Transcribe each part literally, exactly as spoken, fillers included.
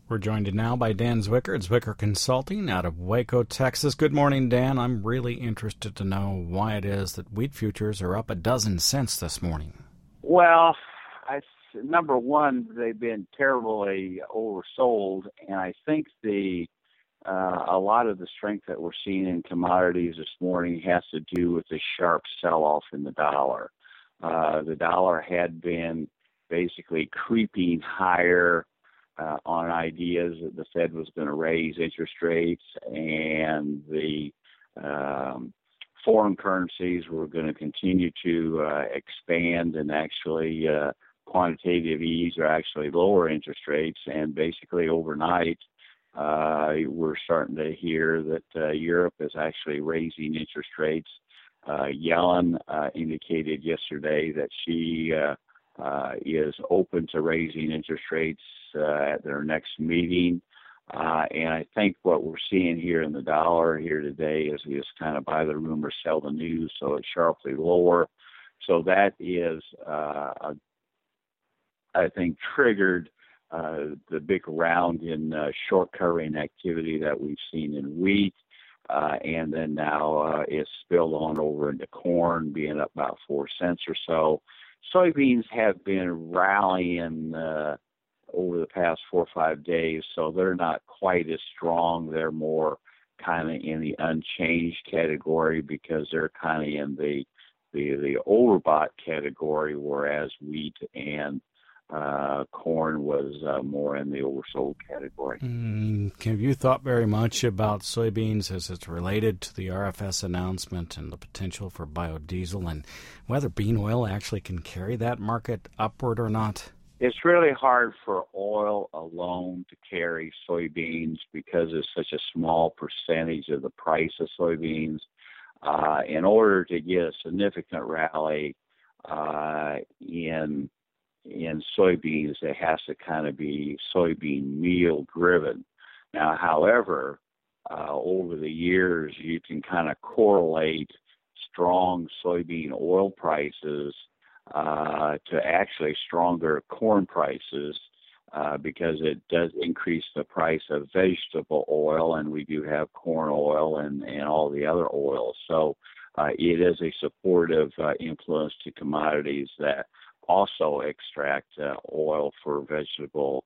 We're joined now by Dan Zwicker at Zwicker Consulting out of Waco, Texas. Good morning, Dan. I'm really interested to know why it is that wheat futures are up a dozen cents this morning. Well, I, number one, they've been terribly oversold, and I think the uh, a lot of the strength that we're seeing in commodities this morning has to do with the sharp sell-off in the dollar. Uh, the dollar had been basically creeping higher Uh, on ideas that the Fed was going to raise interest rates and the um, foreign currencies were going to continue to uh, expand and actually uh, quantitative ease or actually lower interest rates. And basically overnight, uh, we're starting to hear that uh, Europe is actually raising interest rates. Uh, Yellen uh, indicated yesterday that she uh, uh, is open to raising interest rates Uh, at their next meeting. Uh, and I think what we're seeing here in the dollar here today is we just kind of buy the rumor, sell the news, so it's sharply lower. So that is, uh, a, I think, triggered uh, the big round in uh, short covering activity that we've seen in wheat. Uh, and then now uh, it's spilled on over into corn, being up about four cents or so. Soybeans have been rallying uh, over the past four or five days, so they're not quite as strong. They're more kind of in the unchanged category because they're kind of in the the the overbought category, whereas wheat and uh, corn was uh, more in the oversold category. Mm, have you thought very much about soybeans as it's related to the R F S announcement and the potential for biodiesel, and whether bean oil actually can carry that market upward or not? It's really hard for oil alone to carry soybeans because it's such a small percentage of the price of soybeans. Uh, in order to get a significant rally uh, in in soybeans, it has to kind of be soybean meal driven. Now, however, uh, over the years, you can kind of correlate strong soybean oil prices Uh, to actually stronger corn prices uh, because it does increase the price of vegetable oil, and we do have corn oil and, and all the other oils. So uh, it is a supportive uh, influence to commodities that also extract uh, oil for vegetable,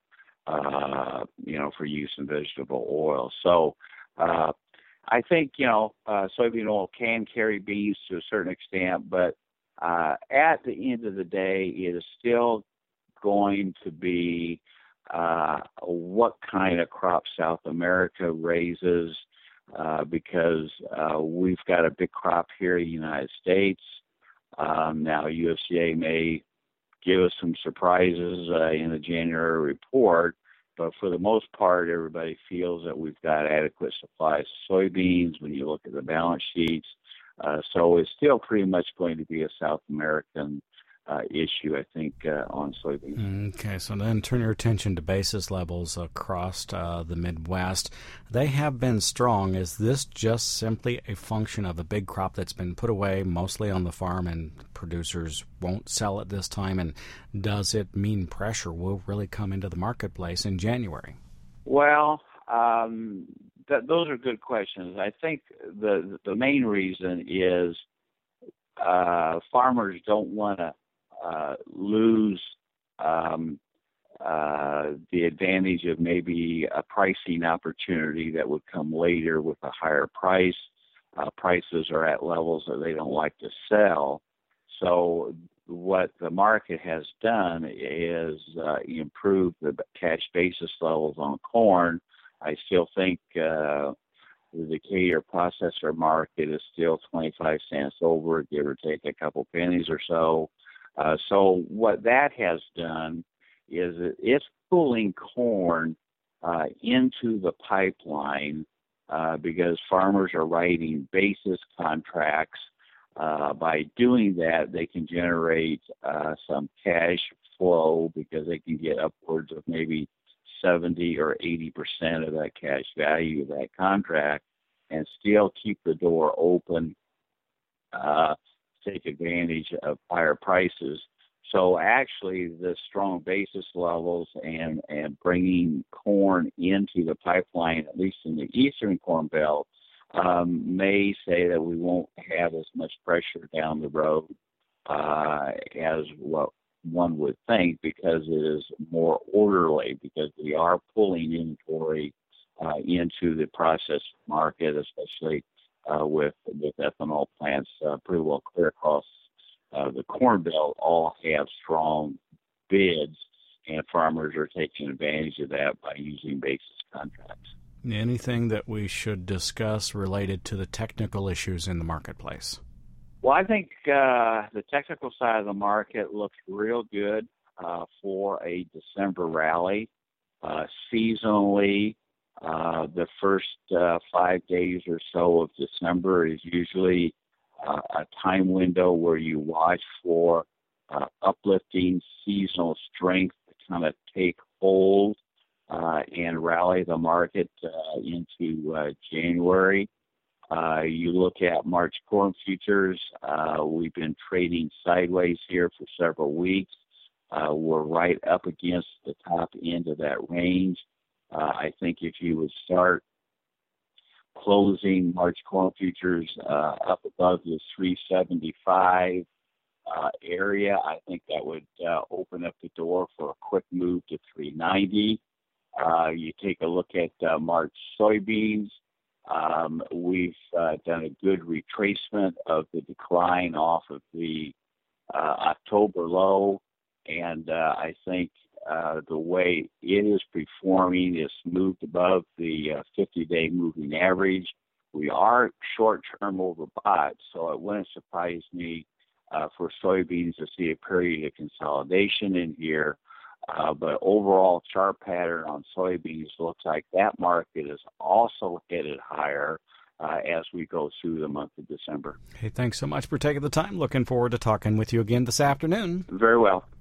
uh, you know, for use in vegetable oil. So uh, I think, you know, uh, soybean oil can carry beans to a certain extent, but Uh, at the end of the day, it is still going to be uh, what kind of crop South America raises uh, because uh, we've got a big crop here in the United States. Um, now, U S D A may give us some surprises uh, in the January report, but for the most part, everybody feels that we've got adequate supplies of soybeans when you look at the balance sheets. Uh, so it's still pretty much going to be a South American uh, issue, I think, uh, on soybeans. Okay, so then turn your attention to basis levels across uh, the Midwest. They have been strong. Is this just simply a function of a big crop that's been put away mostly on the farm and producers won't sell it this time? And does it mean pressure will really come into the marketplace in January? Well, um, th- those are good questions. I think the the main reason is uh, farmers don't want to uh, lose um, uh, the advantage of maybe a pricing opportunity that would come later with a higher price. Uh, prices are at levels that they don't like to sell. So what the market has done is uh, improve the cash basis levels on corn. I still think uh, the Decatur processor market is still twenty-five cents over, give or take a couple pennies or so. Uh, so what that has done is it's pulling corn uh, into the pipeline uh, because farmers are writing basis contracts. Uh, by doing that, they can generate uh, some cash flow because they can get upwards of maybe seventy or eighty percent of that cash value of that contract and still keep the door open, uh, take advantage of higher prices. So actually, the strong basis levels and, and bringing corn into the pipeline, at least in the eastern Corn Belt, um, may say that we won't have as much pressure down the road uh, as what one would think, because it is more orderly, because we are pulling inventory uh, into the processed market, especially uh, with with ethanol plants uh, pretty well clear across uh, the Corn Belt, all have strong bids, and farmers are taking advantage of that by using basis contracts. Anything that we should discuss related to the technical issues in the marketplace? Well, I think uh, the technical side of the market looks real good uh, for a December rally. Uh, seasonally, uh, the first uh, five days or so of December is usually uh, a time window where you watch for uh, uplifting seasonal strength to kind of take hold uh, and rally the market uh, into uh, January. Uh, you look at March corn futures, uh, we've been trading sideways here for several weeks. Uh, we're right up against the top end of that range. Uh, I think if you would start closing March corn futures uh, up above the three seventy-five uh, area, I think that would uh, open up the door for a quick move to three ninety. Uh, you take a look at uh, March soybeans. Um, we've uh, done a good retracement of the decline off of the uh, October low, and uh, I think uh, the way it is performing is moved above the uh, fifty-day moving average. We are short-term overbought, so it wouldn't surprise me uh, for soybeans to see a period of consolidation in here. Uh, but overall chart pattern on soybeans looks like that market is also headed higher uh, as we go through the month of December. Hey, thanks so much for taking the time. Looking forward to talking with you again this afternoon. Very well.